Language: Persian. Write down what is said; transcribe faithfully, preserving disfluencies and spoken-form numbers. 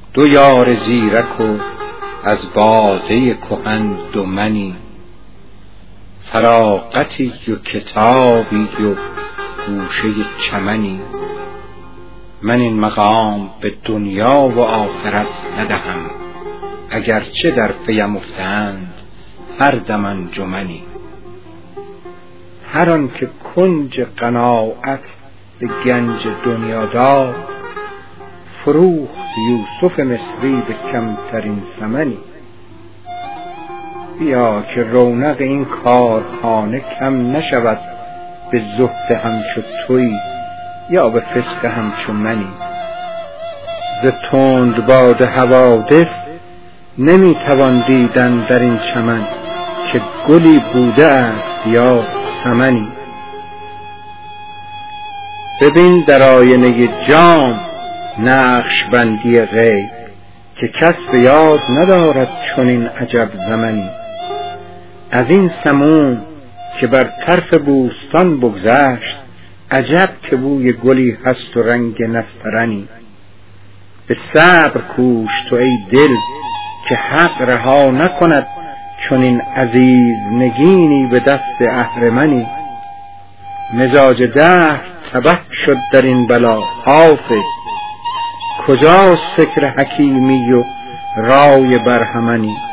دو یار زیرک و از باده کهن دو منی، فراغتی و کتابی و گوشه چمنی. من این مقام به دنیا و آخرت ندهم، اگرچه در پیم افتند هر دم انجمنی. هر آن که کنج قناعت به گنج دنیا داد، فروخت یوسف مصری به کمترین ثمنی. بیا که رونق این کارخانه کم نشود به زهد همچو تویی یا به فسق همچو منی. ز تند باد حوادث نمی توان دیدن در این چمن، که گلی بوده است یا سمنی. ببین در آینه جام نقش بندی غیب، که کس به یاد ندارد چنین عجب زمنی. از این سموم که بر طرف بوستان بگذشت، عجب که بوی گلی هست و رنگ نسترنی. به صبر کوش تو ای دل که حق رها نکند چنین عزیز نگینی به دست اهرمنی. مزاج دهر تبه شد در این بلا حافظ، کجاست فکر حکیمی و رای برهمنی.